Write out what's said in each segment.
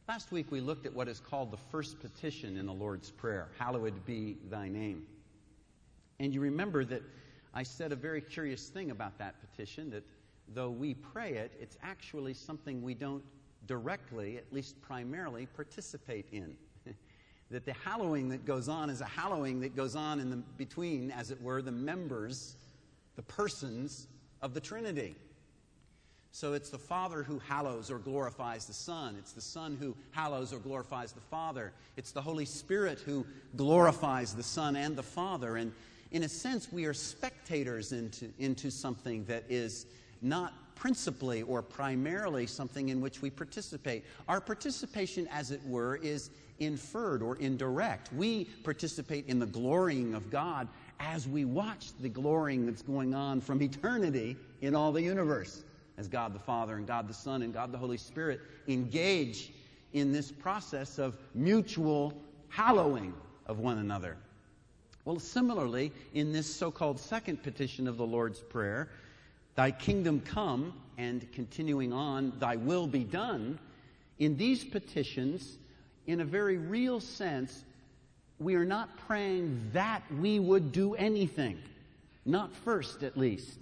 Last week we looked at what is called the first petition in the Lord's Prayer, hallowed be thy name. And you remember that I said a very curious thing about that petition, that though we pray it, it's actually something we don't directly, at least primarily, participate in. That the hallowing that goes on is a hallowing that goes on in the between, as it were, the members, the persons of the Trinity. So it's the Father who hallows or glorifies the Son. It's the Son who hallows or glorifies the Father. It's the Holy Spirit who glorifies the Son and the Father. And in a sense, we are spectators into something that is not principally or primarily something in which we participate. Our participation, as it were, is inferred or indirect. We participate in the glorying of God as we watch the glorying that's going on from eternity in all the universe, as God the Father and God the Son and God the Holy Spirit engage in this process of mutual hallowing of one another. Well, similarly, in this so-called second petition of the Lord's Prayer, thy kingdom come, and continuing on, thy will be done, in these petitions, in a very real sense, we are not praying that we would do anything. Not first, at least.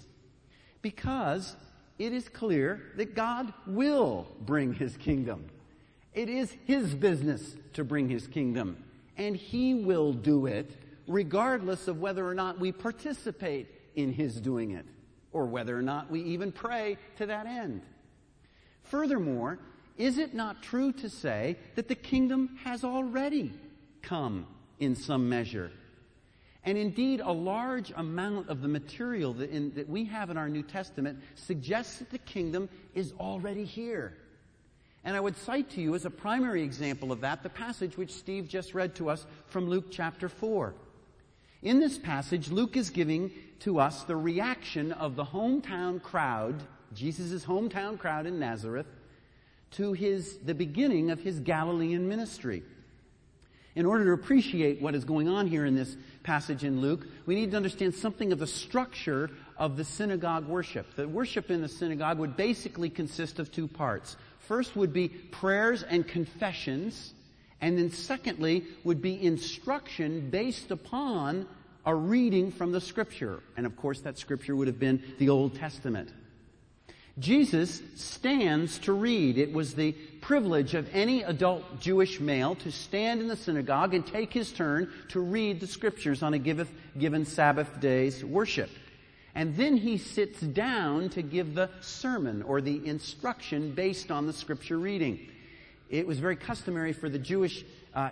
Because it is clear that God will bring His kingdom. It is His business to bring His kingdom. And He will do it regardless of whether or not we participate in His doing it, or whether or not we even pray to that end. Furthermore, is it not true to say that the kingdom has already come in some measure? And indeed, a large amount of the material that we have in our New Testament suggests that the kingdom is already here. And I would cite to you as a primary example of that the passage which Steve just read to us from Luke chapter 4. In this passage, Luke is giving to us the reaction of the hometown crowd, Jesus' hometown crowd in Nazareth, to the beginning of His Galilean ministry. In order to appreciate what is going on here in this passage in Luke, we need to understand something of the structure of the synagogue worship. The worship in the synagogue would basically consist of two parts. First would be prayers and confessions, and then secondly would be instruction based upon a reading from the Scripture. And of course that Scripture would have been the Old Testament. Jesus stands to read. It was the privilege of any adult Jewish male to stand in the synagogue and take his turn to read the Scriptures on a given Sabbath day's worship. And then he sits down to give the sermon or the instruction based on the Scripture reading. It was very customary for the Jewish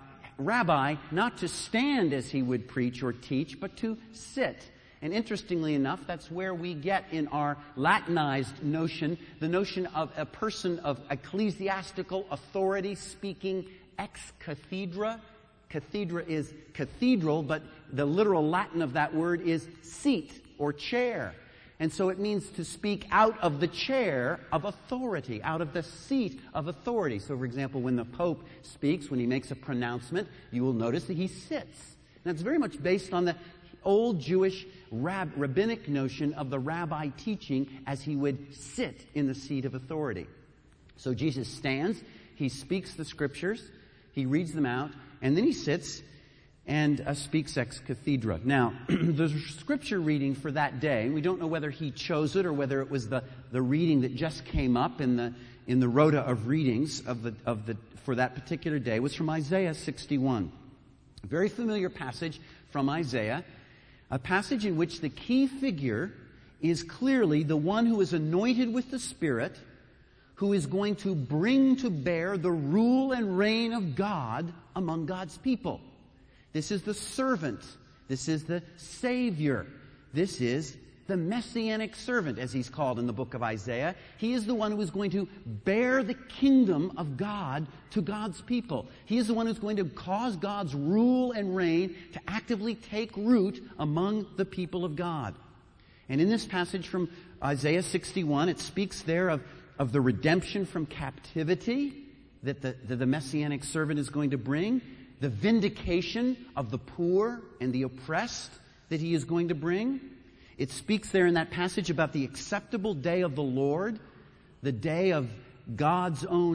rabbi not to stand as he would preach or teach, but to sit. And interestingly enough, that's where we get in our Latinized notion, the notion of a person of ecclesiastical authority speaking ex cathedra. Cathedra is cathedral, but the literal Latin of that word is seat or chair. And so it means to speak out of the chair of authority, out of the seat of authority. So, for example, when the Pope speaks, when he makes a pronouncement, you will notice that he sits. And it's very much based on the old Jewish rabbinic notion of the rabbi teaching as he would sit in the seat of authority. So Jesus stands, he speaks the Scriptures, he reads them out, and then he sits and speaks ex cathedra. Now, the Scripture reading for that day, we don't know whether he chose it or whether it was the reading that just came up in the rota of readings for that particular day, was from Isaiah 61. A very familiar passage from Isaiah. A passage in which the key figure is clearly the one who is anointed with the Spirit, who is going to bring to bear the rule and reign of God among God's people. This is the servant. This is the Savior. This is the Messianic servant, as he's called in the book of Isaiah. He is the one who is going to bear the kingdom of God to God's people. He is the one who's going to cause God's rule and reign to actively take root among the people of God. And in this passage from Isaiah 61, it speaks there of the redemption from captivity that the Messianic servant is going to bring, the vindication of the poor and the oppressed that he is going to bring. It speaks there in that passage about the acceptable day of the Lord, the day of God's own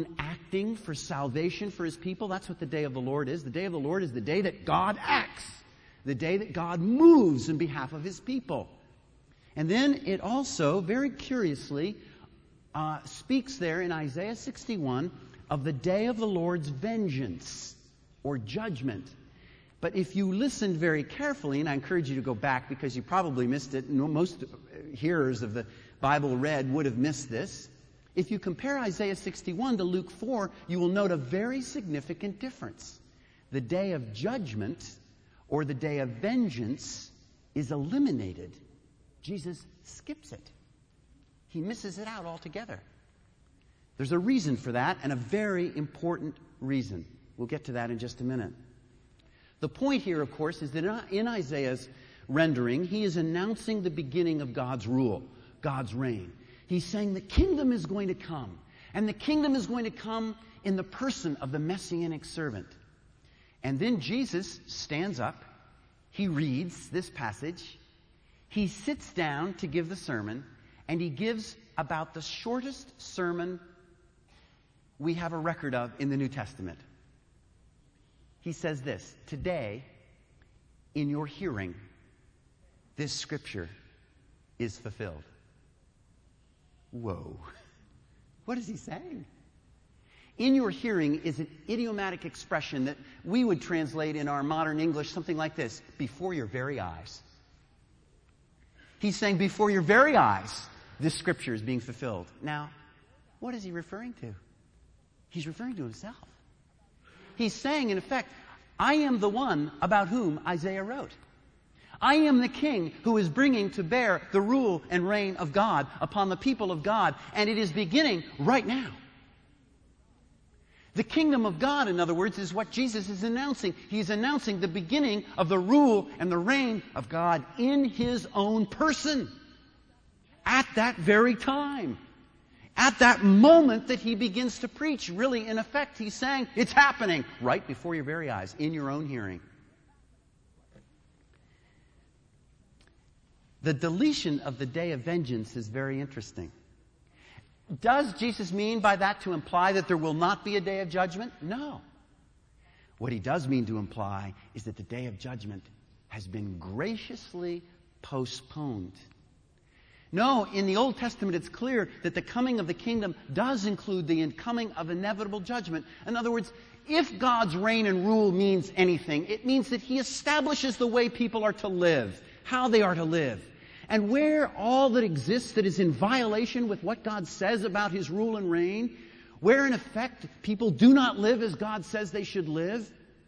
acting for salvation for his people. That's what the day of the Lord is. The day of the Lord is the day that God acts, the day that God moves in behalf of his people. And then it also, very curiously, speaks there in Isaiah 61 of the day of the Lord's vengeance or judgment. But if you listened very carefully, and I encourage you to go back because you probably missed it, most hearers of the Bible read would have missed this. If you compare Isaiah 61 to Luke 4, you will note a very significant difference. The day of judgment or the day of vengeance is eliminated. Jesus skips it. He misses it out altogether. There's a reason for that, and a very important reason. We'll get to that in just a minute. The point here, of course, is that in Isaiah's rendering, he is announcing the beginning of God's rule, God's reign. He's saying the kingdom is going to come, and the kingdom is going to come in the person of the Messianic servant. And then Jesus stands up, he reads this passage, he sits down to give the sermon, and he gives about the shortest sermon we have a record of in the New Testament. He says this, "Today, in your hearing, this scripture is fulfilled." Whoa. What is he saying? In your hearing is an idiomatic expression that we would translate in our modern English something like this: before your very eyes. He's saying before your very eyes, this scripture is being fulfilled. Now, what is he referring to? He's referring to himself. He's saying, in effect, I am the one about whom Isaiah wrote. I am the king who is bringing to bear the rule and reign of God upon the people of God, and it is beginning right now. The kingdom of God, in other words, is what Jesus is announcing. He's announcing the beginning of the rule and the reign of God in his own person. At that very time. At that moment that he begins to preach, really, in effect, he's saying, it's happening right before your very eyes, in your own hearing. The deletion of the day of vengeance is very interesting. Does Jesus mean by that to imply that there will not be a day of judgment? No. What he does mean to imply is that the day of judgment has been graciously postponed. No, in the Old Testament it's clear that the coming of the kingdom does include the coming of inevitable judgment. In other words, if God's reign and rule means anything, it means that he establishes the way people are to live, how they are to live. And where all that exists that is in violation with what God says about his rule and reign, where in effect people do not live as God says they should live,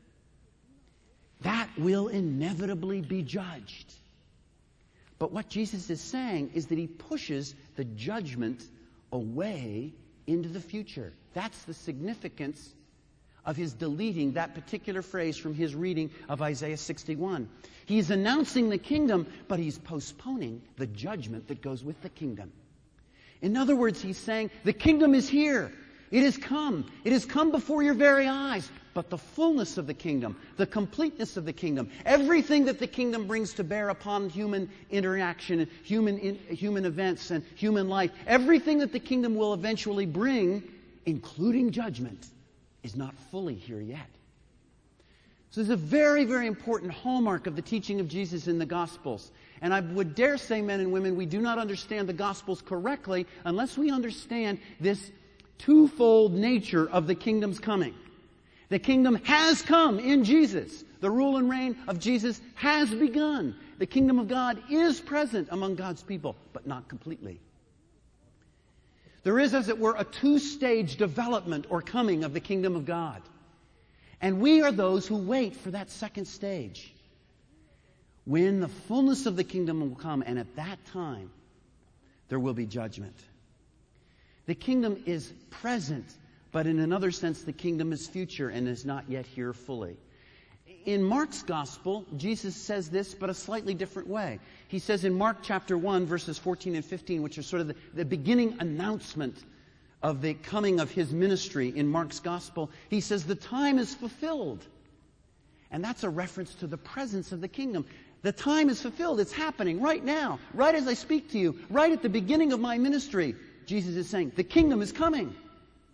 that will inevitably be judged. But what Jesus is saying is that he pushes the judgment away into the future. That's the significance of his deleting that particular phrase from his reading of Isaiah 61. He's announcing the kingdom, but he's postponing the judgment that goes with the kingdom. In other words, he's saying, the kingdom is here. It has come. It has come before your very eyes. But the fullness of the kingdom, the completeness of the kingdom, everything that the kingdom brings to bear upon human interaction, human events, and human life, everything that the kingdom will eventually bring, including judgment, is not fully here yet. So there's a very, very important hallmark of the teaching of Jesus in the Gospels. And I would dare say, men and women, we do not understand the Gospels correctly unless we understand this twofold nature of the kingdom's coming. The kingdom has come in Jesus. The rule and reign of Jesus has begun. The kingdom of God is present among God's people, but not completely. There is, as it were, a two-stage development or coming of the kingdom of God. And we are those who wait for that second stage, when the fullness of the kingdom will come, and at that time, there will be judgment. The kingdom is present, but in another sense, the kingdom is future and is not yet here fully. In Mark's gospel, Jesus says this, but a slightly different way. He says in Mark chapter 1, verses 14 and 15, which are sort of the beginning announcement of the coming of his ministry in Mark's gospel, he says, the time is fulfilled. And that's a reference to the presence of the kingdom. The time is fulfilled. It's happening right now, right as I speak to you, right at the beginning of my ministry. Jesus is saying, the kingdom is coming.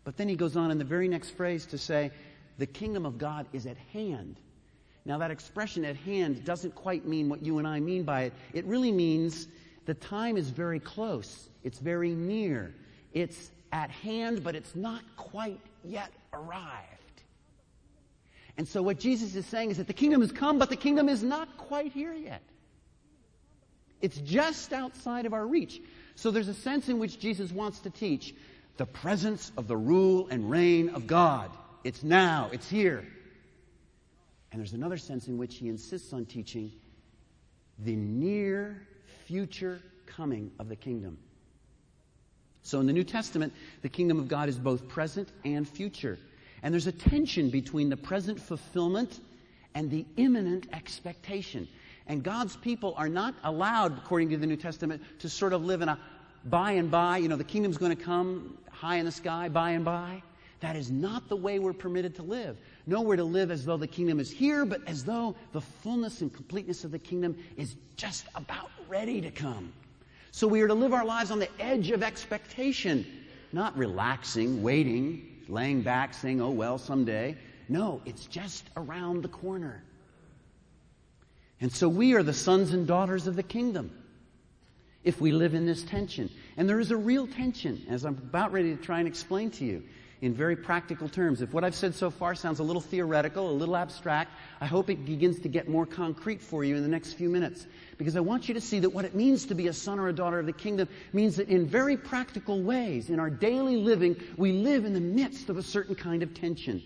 But then he goes on in the very next phrase to say, the kingdom of God is at hand. Now that expression at hand doesn't quite mean what you and I mean by it. It really means the time is very close. It's very near. It's at hand, but it's not quite yet arrived. And so what Jesus is saying is that the kingdom has come, but the kingdom is not quite here yet. It's just outside of our reach. So there's a sense in which Jesus wants to teach the presence of the rule and reign of God. It's now. It's here. And there's another sense in which he insists on teaching the near future coming of the kingdom. So in the New Testament, the kingdom of God is both present and future. And there's a tension between the present fulfillment and the imminent expectation. And God's people are not allowed, according to the New Testament, to sort of live in a by and by, the kingdom's going to come high in the sky, by and by. That is not the way we're permitted to live. No, we're to live as though the kingdom is here, but as though the fullness and completeness of the kingdom is just about ready to come. So we are to live our lives on the edge of expectation, not relaxing, waiting, laying back, saying, oh, well, someday. No, it's just around the corner. And so we are the sons and daughters of the kingdom if we live in this tension. And there is a real tension, as I'm about ready to try and explain to you in very practical terms. If what I've said so far sounds a little theoretical, a little abstract, I hope it begins to get more concrete for you in the next few minutes. Because I want you to see that what it means to be a son or a daughter of the kingdom means that in very practical ways, in our daily living, we live in the midst of a certain kind of tension.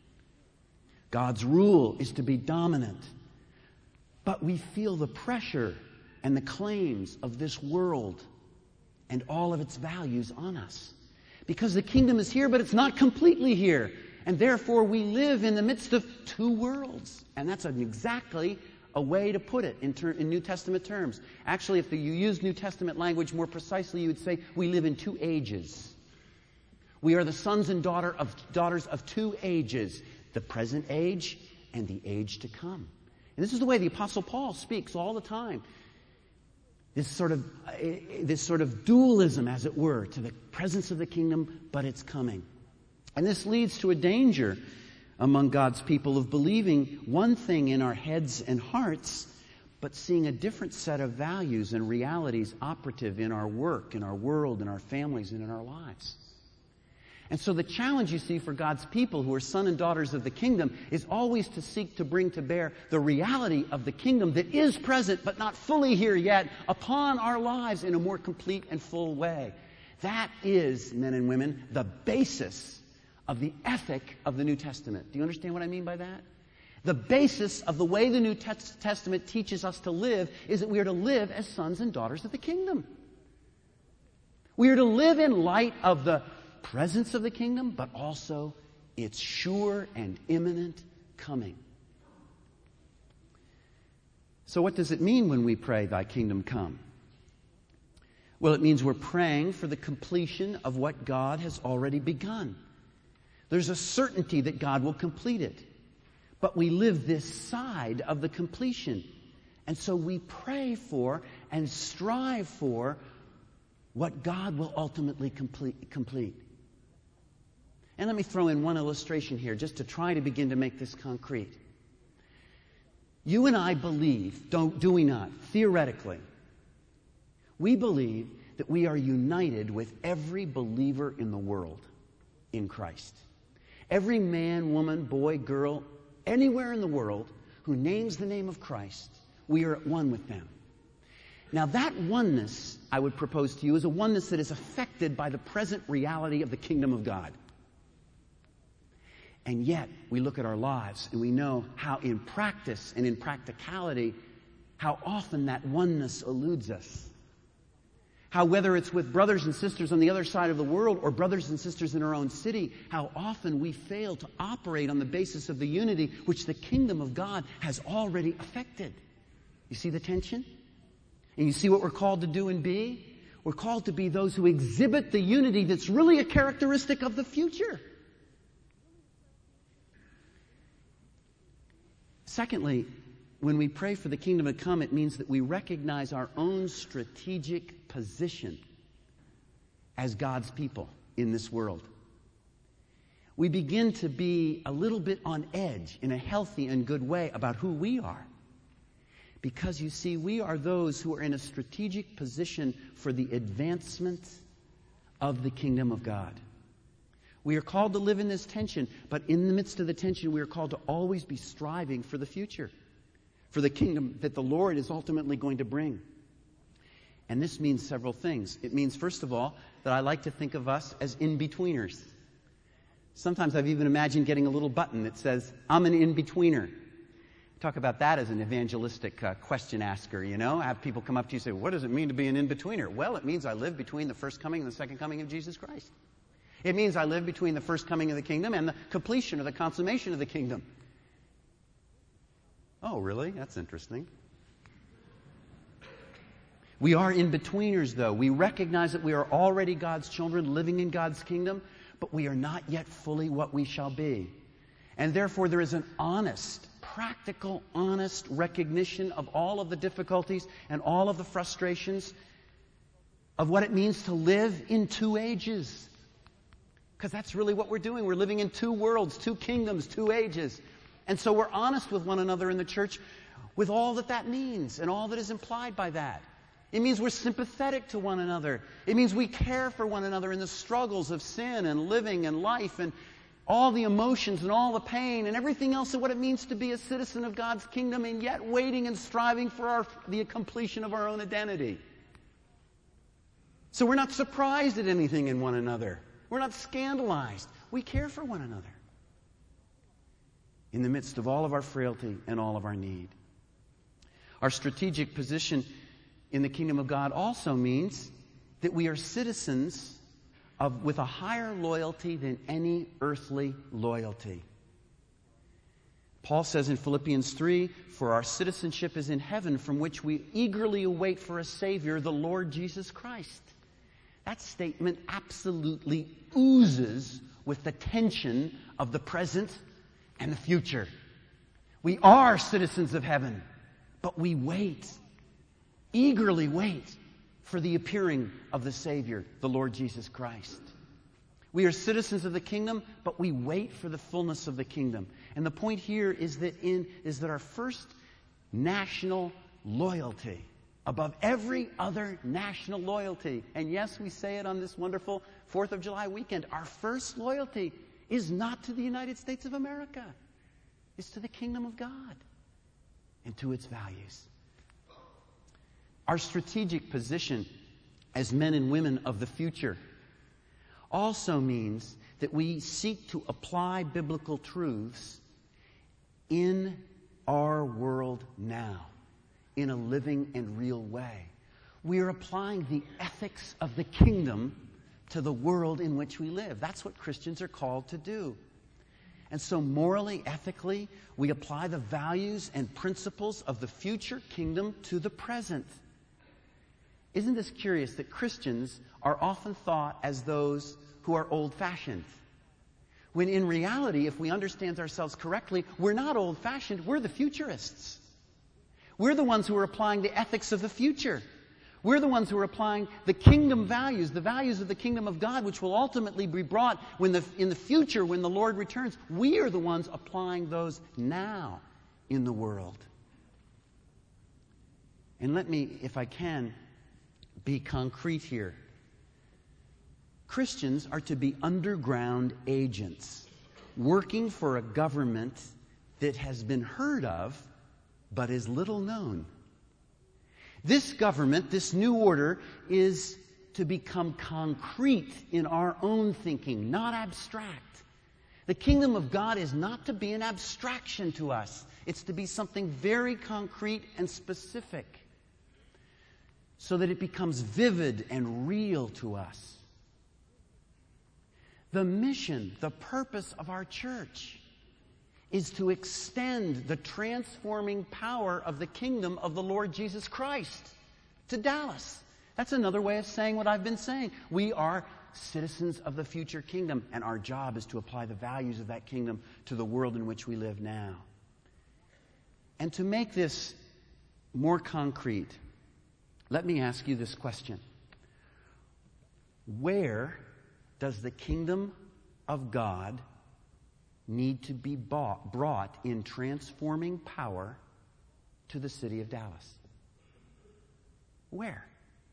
God's rule is to be dominant. But we feel the pressure and the claims of this world and all of its values on us. Because the kingdom is here, but it's not completely here. And therefore we live in the midst of two worlds. And that's exactly a way to put it in New Testament terms. Actually, if you use New Testament language more precisely, you would say we live in two ages. We are the sons and daughters of two ages, the present age and the age to come. And this is the way the Apostle Paul speaks all the time. This sort of dualism, as it were, to the presence of the kingdom, but it's coming. And this leads to a danger among God's people of believing one thing in our heads and hearts, but seeing a different set of values and realities operative in our work, in our world, in our families, and in our lives. And so the challenge you see for God's people who are sons and daughters of the kingdom is always to seek to bring to bear the reality of the kingdom that is present but not fully here yet upon our lives in a more complete and full way. That is, men and women, the basis of the ethic of the New Testament. Do you understand what I mean by that? The basis of the way the New Testament teaches us to live is that we are to live as sons and daughters of the kingdom. We are to live in light of the presence of the kingdom, but also its sure and imminent coming. So what does it mean when we pray, Thy kingdom come? Well, it means we're praying for the completion of what God has already begun. There's a certainty that God will complete it. But we live this side of the completion. And so we pray for and strive for what God will ultimately complete. And let me throw in one illustration here just to try to begin to make this concrete. You and I believe, do we not, theoretically, we believe that we are united with every believer in the world in Christ. Every man, woman, boy, girl, anywhere in the world who names the name of Christ, we are at one with them. Now that oneness, I would propose to you, is a oneness that is affected by the present reality of the kingdom of God. And yet, we look at our lives and we know how in practice and in practicality, how often that oneness eludes us. How whether it's with brothers and sisters on the other side of the world or brothers and sisters in our own city, how often we fail to operate on the basis of the unity which the kingdom of God has already affected. You see the tension? And you see what we're called to do and be? We're called to be those who exhibit the unity that's really a characteristic of the future. Secondly, when we pray for the kingdom to come, it means that we recognize our own strategic position as God's people in this world. we begin to be a little bit on edge in a healthy and good way about who we are. Because you see, we are those who are in a strategic position for the advancement of the kingdom of God. We are called to live in this tension, but in the midst of the tension, we are called to always be striving for the future, for the kingdom that the Lord is ultimately going to bring. And this means several things. It means, first of all, that I like to think of us as in-betweeners. Sometimes I've even imagined getting a little button that says, I'm an in-betweener. Talk about that as an evangelistic question asker, you know. Have people come up to you and say, what does it mean to be an in-betweener? Well, it means I live between the first coming and the second coming of Jesus Christ. It means I live between the first coming of the kingdom and the completion or the consummation of the kingdom. Oh, really? That's interesting. We are in-betweeners, though. We recognize that we are already God's children living in God's kingdom, but we are not yet fully what we shall be. And therefore, there is an honest, practical, honest recognition of all of the difficulties and all of the frustrations of what it means to live in two ages. Because that's really what we're doing. We're living in two worlds, two kingdoms, two ages. And so we're honest with one another in the church with all that that means and all that is implied by that. It means we're sympathetic to one another. It means we care for one another in the struggles of sin and living and life and all the emotions and all the pain and everything else of what it means to be a citizen of God's kingdom, and yet waiting and striving for the completion of our own identity. So we're not surprised at anything in one another. We're not scandalized. We care for one another in the midst of all of our frailty and all of our need. Our strategic position in the kingdom of God also means that we are citizens with a higher loyalty than any earthly loyalty. Paul says in Philippians 3, for our citizenship is in heaven, from which we eagerly await for a Savior, the Lord Jesus Christ. That statement absolutely oozes with the tension of the present and the future. We are citizens of heaven, but we wait, eagerly wait, for the appearing of the Savior, the Lord Jesus Christ. We are citizens of the kingdom, but we wait for the fullness of the kingdom. And the point here is that our first national loyalty, above every other national loyalty, and yes, we say it on this wonderful 4th of July weekend, our first loyalty is not to the United States of America. It's to the kingdom of God and to its values. Our strategic position as men and women of the future also means that we seek to apply biblical truths in our world now, in a living and real way. We are applying the ethics of the kingdom to the world in which we live. That's what Christians are called to do. And so morally, ethically, we apply the values and principles of the future kingdom to the present. Isn't this curious that Christians are often thought as those who are old-fashioned? When in reality, if we understand ourselves correctly, we're not old-fashioned, we're the futurists. We're the ones who are applying the ethics of the future. We're the ones who are applying the kingdom values, the values of the kingdom of God, which will ultimately be brought in the future when the Lord returns. We are the ones applying those now in the world. And let me, if I can, be concrete here. Christians are to be underground agents, working for a government that has been heard of, but is little known. This government, this new order, is to become concrete in our own thinking, not abstract. The kingdom of God is not to be an abstraction to us. It's to be something very concrete and specific, so that it becomes vivid and real to us. The mission, the purpose of our church is to extend the transforming power of the kingdom of the Lord Jesus Christ to Dallas. That's another way of saying what I've been saying. We are citizens of the future kingdom, and our job is to apply the values of that kingdom to the world in which we live now. And to make this more concrete, let me ask you this question. Where does the kingdom of God need to be brought in transforming power to the city of Dallas? Where?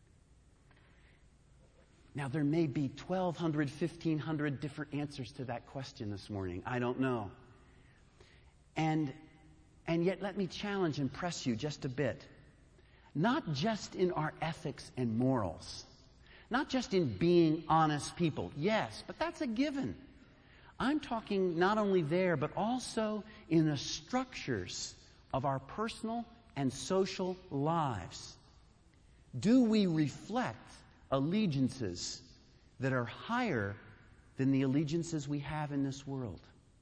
Now, there may be 1,200, 1,500 different answers to that question this morning. I don't know. And yet, let me challenge and press you just a bit. Not just in our ethics and morals. Not just in being honest people. Yes, but that's a given. I'm talking not only there, but also in the structures of our personal and social lives. Do we reflect allegiances that are higher than the allegiances we have in this world?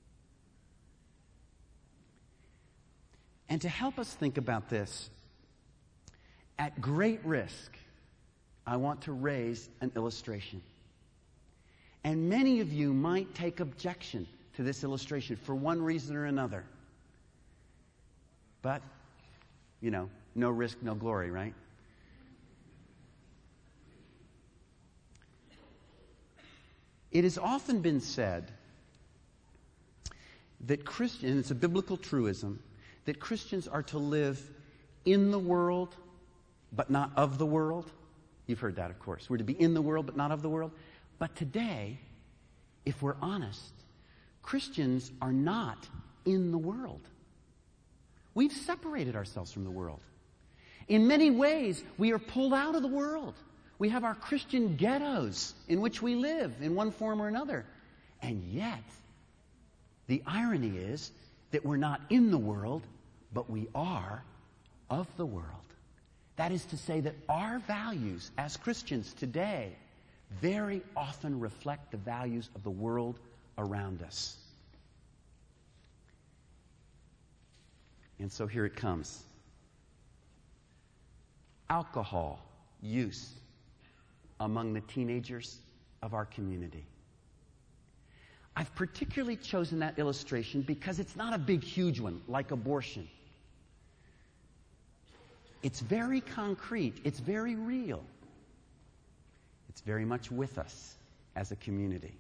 And to help us think about this, at great risk, I want to raise an illustration. And many of you might take objection to this illustration for one reason or another. But, no risk, no glory, right? It has often been said that Christians, and it's a biblical truism, that Christians are to live in the world, but not of the world. You've heard that, of course. We're to be in the world, but not of the world. But today, if we're honest, Christians are not in the world. We've separated ourselves from the world. In many ways, we are pulled out of the world. We have our Christian ghettos in which we live in one form or another. And yet, the irony is that we're not in the world, but we are of the world. That is to say that our values as Christians today very often reflect the values of the world around us. And so here it comes. Alcohol use among the teenagers of our community. I've particularly chosen that illustration because it's not a big, huge one like abortion. It's very concrete. It's very real. It's very much with us as a community.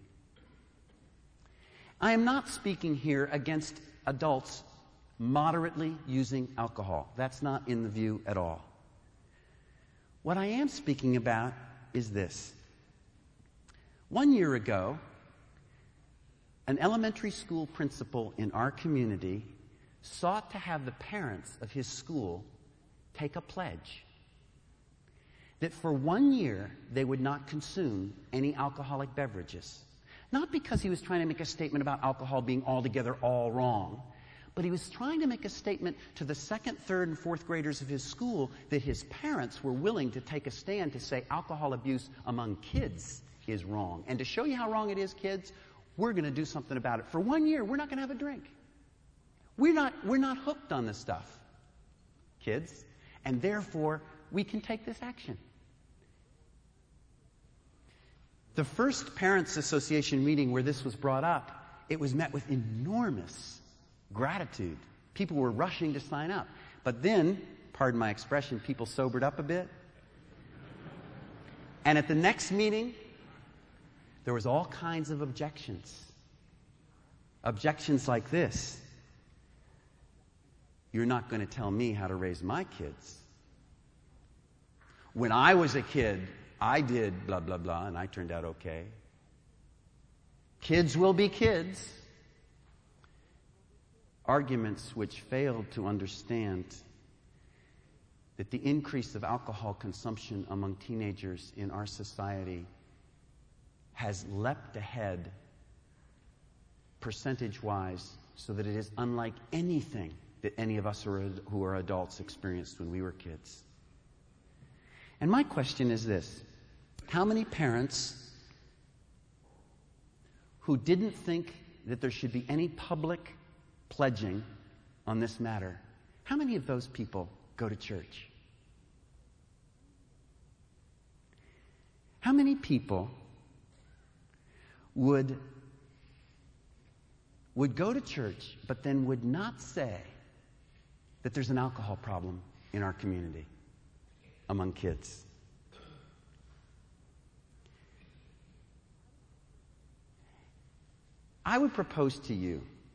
I am not speaking here against adults moderately using alcohol. That's not in the view at all. What I am speaking about is this. 1 year ago, an elementary school principal in our community sought to have the parents of his school take a pledge that for 1 year they would not consume any alcoholic beverages. Not because he was trying to make a statement about alcohol being altogether all wrong, but he was trying to make a statement to the second, third, and fourth graders of his school that his parents were willing to take a stand to say alcohol abuse among kids is wrong. And to show you how wrong it is, kids, we're going to do something about it. For 1 year, we're not going to have a drink. We're not hooked on this stuff, kids. And therefore, we can take this action. The first Parents Association meeting where this was brought up, it was met with enormous gratitude. People were rushing to sign up. But then, pardon my expression, people sobered up a bit. And at the next meeting, there was all kinds of objections. Objections like this. You're not going to tell me how to raise my kids. When I was a kid, I did blah, blah, blah, and I turned out okay. Kids will be kids. Arguments which failed to understand that the increase of alcohol consumption among teenagers in our society has leapt ahead percentage-wise so that it is unlike anything that any of us who are adults experienced when we were kids. And my question is this. How many parents who didn't think that there should be any public pledging on this matter, how many of those people go to church? How many people would go to church but then would not say that there's an alcohol problem in our community among kids? I would propose to you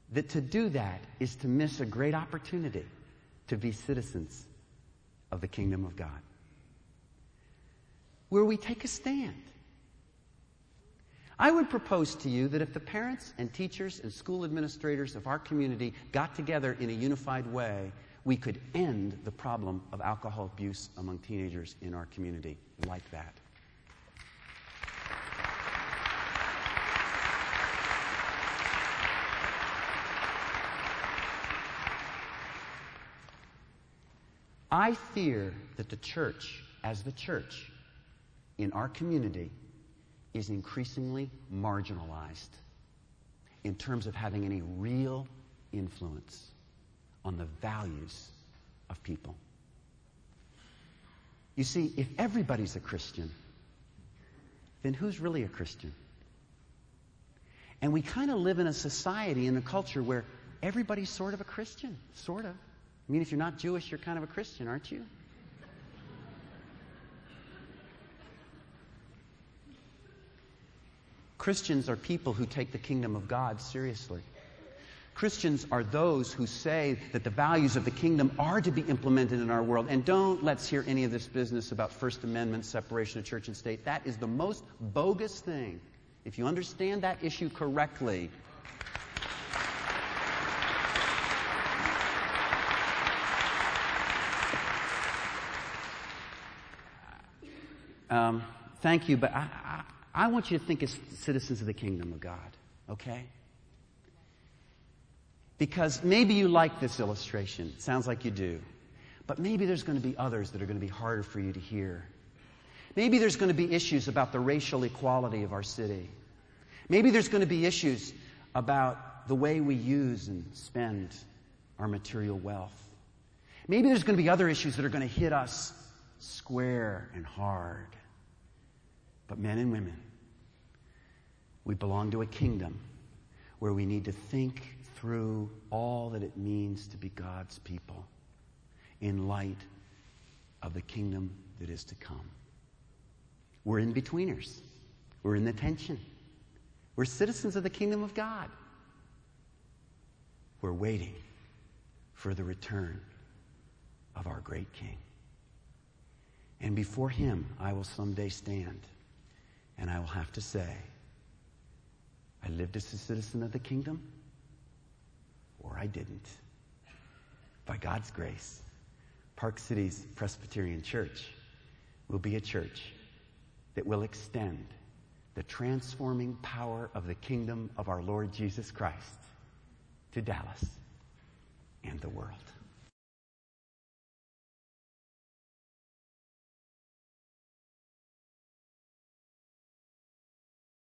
that to do that is to miss a great opportunity to be citizens of the kingdom of God, where we take a stand. I would propose to you that if the parents and teachers and school administrators of our community got together in a unified way, we could end the problem of alcohol abuse among teenagers in our community like that. I fear that the church, as the church in our community, is increasingly marginalized in terms of having any real influence on the values of people. You see, if everybody's a Christian, then who's really a Christian? And we kind of live in a society, in a culture where everybody's sort of a Christian, sort of. I mean, if you're not Jewish, you're kind of a Christian, aren't you? Christians are people who take the kingdom of God seriously. Christians are those who say that the values of the kingdom are to be implemented in our world. And let's hear any of this business about First Amendment separation of church and state. That is the most bogus thing. If you understand that issue correctly, thank you, but I want you to think as citizens of the kingdom of God, okay? Because maybe you like this illustration. It sounds like you do. But maybe there's going to be others that are going to be harder for you to hear. Maybe there's going to be issues about the racial equality of our city. Maybe there's going to be issues about the way we use and spend our material wealth. Maybe there's going to be other issues that are going to hit us square and hard. But men and women, we belong to a kingdom where we need to think through all that it means to be God's people in light of the kingdom that is to come. We're in-betweeners. We're in the tension. We're citizens of the kingdom of God. We're waiting for the return of our great King. And before Him, I will someday stand, and I will have to say, I lived as a citizen of the kingdom, or I didn't. By God's grace, Park City's Presbyterian Church will be a church that will extend the transforming power of the kingdom of our Lord Jesus Christ to Dallas and the world.